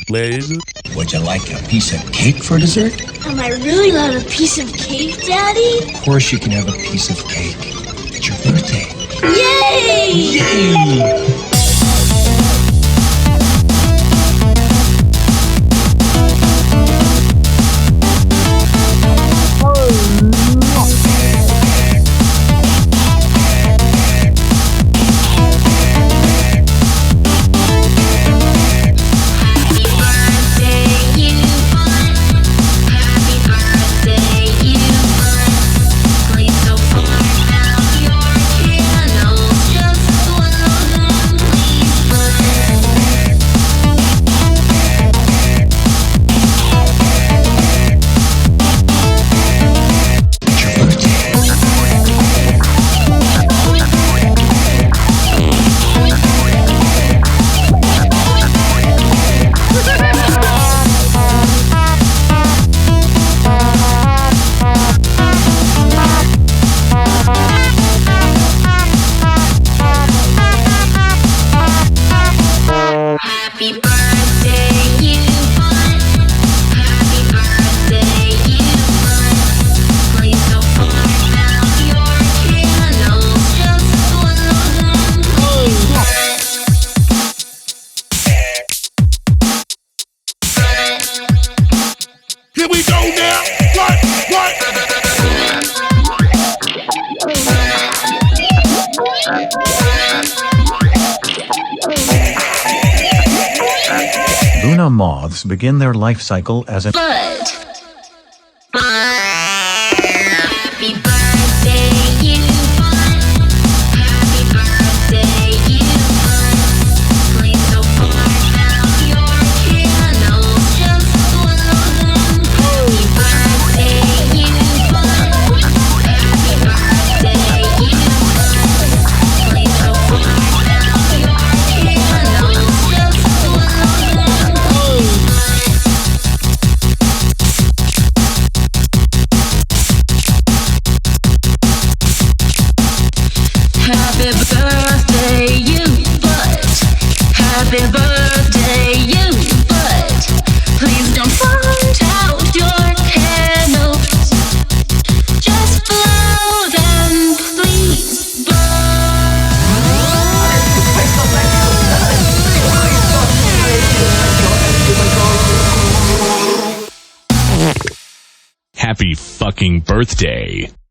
please. Would you like a piece of cake for dessert? Am I really allowed a piece of cake, Daddy? Of course you can have a piece of cake. It's your birthday. Yay! Yay! Here we go now. What? Luna moths begin their life cycle as a Bud. Happy birthday, you bud. Happy birthday, you bud. Please don't burn out your candles, just one of them. Happy birthday, you bud. Happy birthday, you bud. Please don't burn out your candles, just one of them. Happy birthday, you bud. Happy birthday, you bud. Please don't put out your candles. Just blow them, please, Happy fucking birthday.